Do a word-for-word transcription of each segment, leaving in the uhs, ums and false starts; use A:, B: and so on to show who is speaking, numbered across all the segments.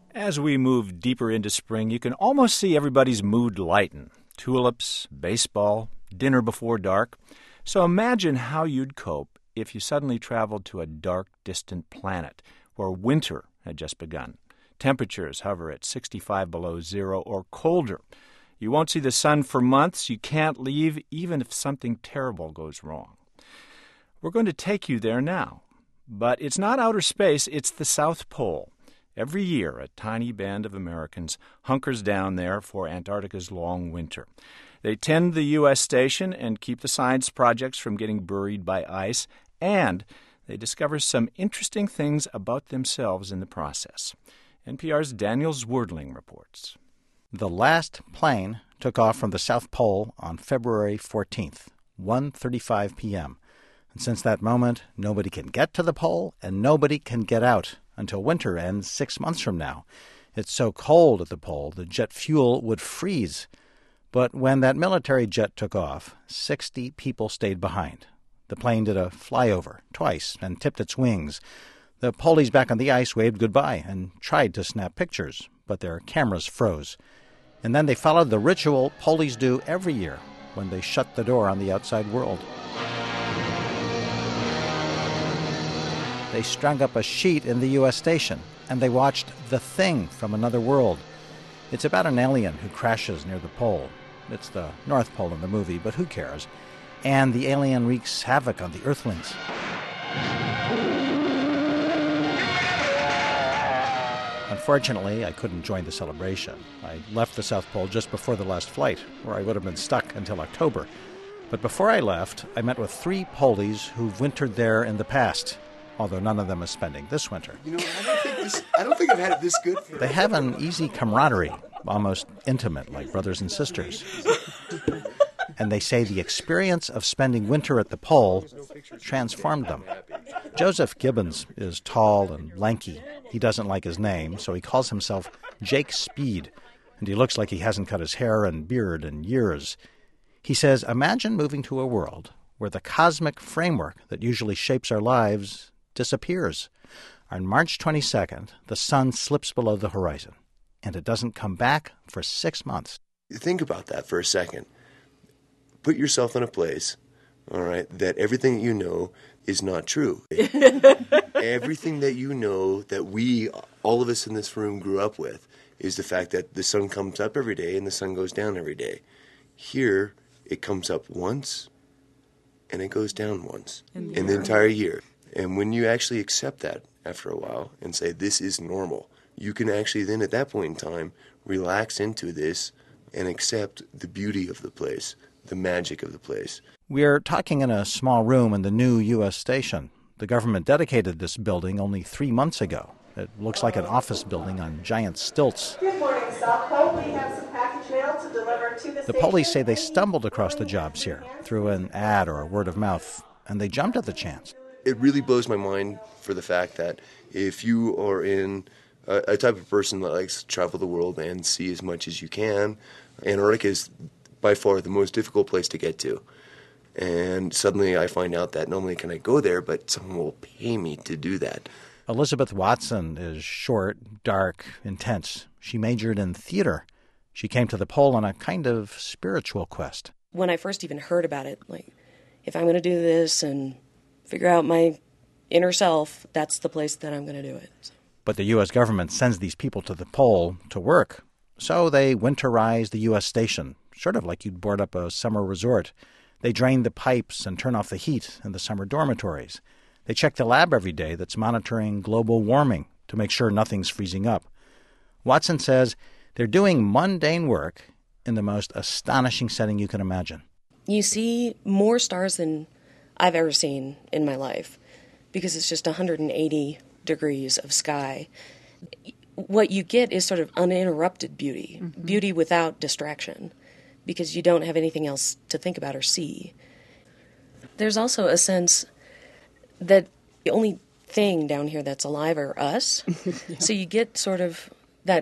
A: As we move deeper into spring, you can almost see everybody's mood lighten. Tulips, baseball, dinner before dark. So imagine how you'd cope if you suddenly traveled to a dark, distant planet where winter had just begun. Temperatures hover at sixty-five below zero or colder. You won't see the sun for months. You can't leave even if something terrible goes wrong. We're going to take you there now. But it's not outer space, it's the South Pole. Every year, a tiny band of Americans hunkers down there for Antarctica's long winter. They tend the U S station and keep the science projects from getting buried by ice, and they discover some interesting things about themselves in the process. N P R's Daniel Zwerdling reports.
B: The last plane took off from the South Pole on February fourteenth, one thirty-five p.m. And since that moment, nobody can get to the pole and nobody can get out until winter ends six months from now. It's so cold at the pole, the jet fuel would freeze. But when that military jet took off, sixty people stayed behind. The plane did a flyover twice and tipped its wings. The polies back on the ice waved goodbye and tried to snap pictures, but their cameras froze. And then they followed the ritual polies do every year when they shut the door on the outside world. They strung up a sheet in the U S station, and they watched The Thing from Another World. It's about an alien who crashes near the pole. It's the North Pole in the movie, but who cares? And the alien wreaks havoc on the Earthlings. Unfortunately, I couldn't join the celebration. I left the South Pole just before the last flight, where I would have been stuck until October. But before I left, I met with three Polies who've wintered there in the past, although none of them is spending this winter.
C: You know, I don't think this, I don't think I've had it this good. For
B: they have an easy camaraderie, almost intimate, like brothers and sisters. And they say the experience of spending winter at the pole transformed them. Joseph Gibbons is tall and lanky. He doesn't like his name, so he calls himself Jake Speed, and he looks like he hasn't cut his hair and beard in years. He says, imagine moving to a world where the cosmic framework that usually shapes our lives disappears. On March twenty-second, the sun slips below the horizon, and it doesn't come back for six months.
C: Think about that for a second. Put yourself in a place, all right, that everything that you know is not true. Everything that you know that we, all of us in this room, grew up with is the fact that the sun comes up every day and the sun goes down every day. Here, it comes up once and it goes down once in the, in the entire year. And when you actually accept that after a while and say, this is normal, you can actually then at that point in time relax into this and accept the beauty of the place, the magic of the place.
B: We're talking in a small room in the new U S station. The government dedicated this building only three months ago. It looks like an office building on giant stilts.
D: Good morning, South Pole. We have some package mail to deliver to the
B: The police say they stumbled across the jobs here through an ad or a word of mouth, and they jumped at the chance.
C: It really blows my mind for the fact that if you are in a, a type of person that likes to travel the world and see as much as you can, Antarctica is by far the most difficult place to get to. And suddenly I find out that not only can I go there, but someone will pay me to do that.
B: Elizabeth Watson is short, dark, intense. She majored in theater. She came to the pole on a kind of spiritual quest.
E: When I first even heard about it, like, if I'm going to do this and figure out my inner self, that's the place that I'm going to do it. So.
B: But the U S government sends these people to the pole to work. So they winterize the U S station, sort of like you'd board up a summer resort. They drain the pipes and turn off the heat in the summer dormitories. They check the lab every day that's monitoring global warming to make sure nothing's freezing up. Watson says they're doing mundane work in the most astonishing setting you can imagine.
E: You see more stars than I've ever seen in my life because it's just one hundred eighty degrees of sky. What you get is sort of uninterrupted beauty, mm-hmm. beauty without distraction, because you don't have anything else to think about or see. There's also a sense that the only thing down here that's alive are us. Yeah. So you get sort of that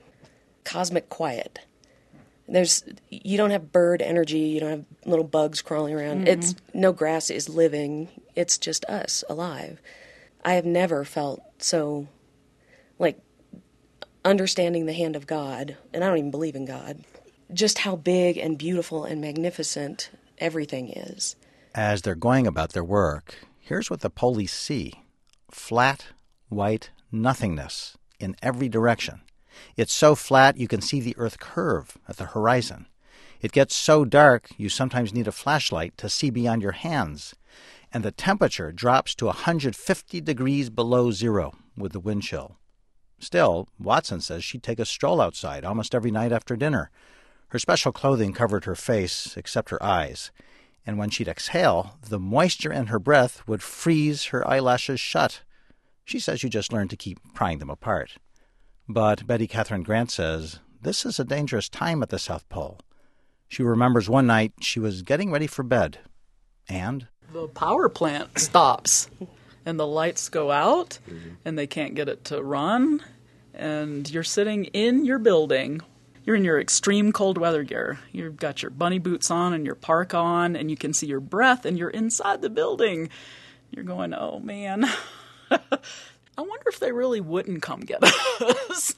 E: cosmic quiet. There's you don't have bird energy, you don't have little bugs crawling around. Mm-hmm. It's no grass is living. It's just us alive. I have never felt so like understanding the hand of God, and I don't even believe in God, just how big and beautiful and magnificent everything is.
B: As they're going about their work, here's what the police see. Flat, white nothingness in every direction. It's so flat you can see the Earth curve at the horizon. It gets so dark you sometimes need a flashlight to see beyond your hands. And the temperature drops to one hundred fifty degrees below zero with the wind chill. Still, Watson says she'd take a stroll outside almost every night after dinner. Her special clothing covered her face, except her eyes. And when she'd exhale, the moisture in her breath would freeze her eyelashes shut. She says you just learn to keep prying them apart. But Betty Catherine Grant says this is a dangerous time at the South Pole. She remembers one night she was getting ready for bed, and
F: the power plant stops, and the lights go out, and they can't get it to run, and you're sitting in your building. You're in your extreme cold weather gear. You've got your bunny boots on and your park on, and you can see your breath, and you're inside the building. You're going, oh, man. I wonder if they really wouldn't come get us.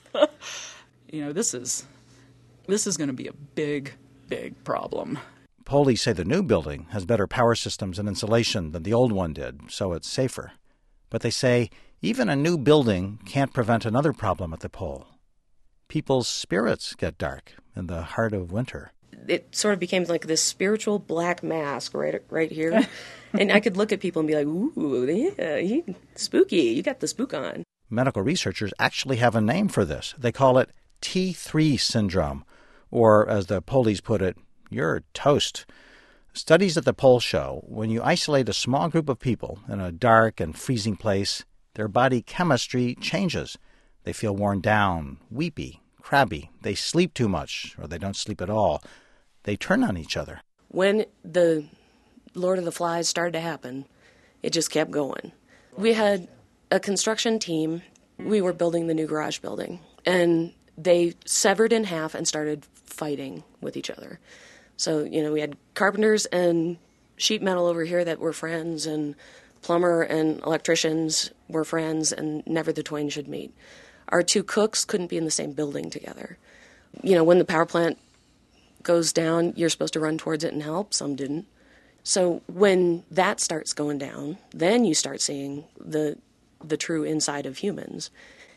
F: You know, this is this is going to be a big, big problem.
B: Police say the new building has better power systems and insulation than the old one did, so it's safer. But they say even a new building can't prevent another problem at the pole. People's spirits get dark in the heart of winter.
E: It sort of became like this spiritual black mask right right here. And I could look at people and be like, ooh, yeah, he, spooky. You got the spook on.
B: Medical researchers actually have a name for this. They call it T three syndrome, or as the police put it, you're toast. Studies at the pole show when you isolate a small group of people in a dark and freezing place, their body chemistry changes. They feel worn down, weepy, crabby. They sleep too much, or they don't sleep at all. They turn on each other.
E: When the Lord of the Flies started to happen, it just kept going. We had a construction team. We were building the new garage building, and they severed in half and started fighting with each other. So, you know, we had carpenters and sheet metal over here that were friends, and plumber and electricians were friends, and never the twain should meet. Our two cooks couldn't be in the same building together. You know, when the power plant goes down, you're supposed to run towards it and help. Some didn't. So when that starts going down, then you start seeing the the true inside of humans.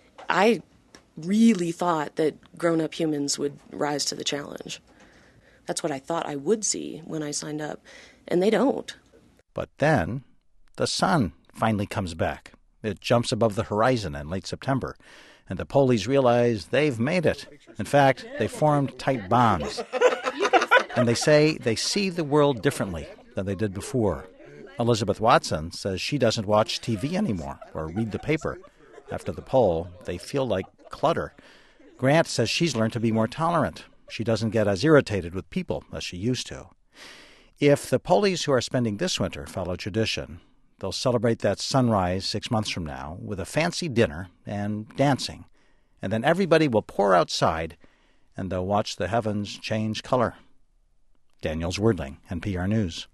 E: I really thought that grown-up humans would rise to the challenge. That's what I thought I would see when I signed up, and they don't.
B: But then the sun finally comes back. It jumps above the horizon in late September, and the police realize they've made it. In fact, they formed tight bonds. And they say they see the world differently than they did before. Elizabeth Watson says she doesn't watch T V anymore or read the paper. After the poll, they feel like clutter. Grant says she's learned to be more tolerant. She doesn't get as irritated with people as she used to. If the police who are spending this winter follow tradition, they'll celebrate that sunrise six months from now with a fancy dinner and dancing. And then everybody will pour outside, and they'll watch the heavens change color. Daniel Zwerdling, N P R News.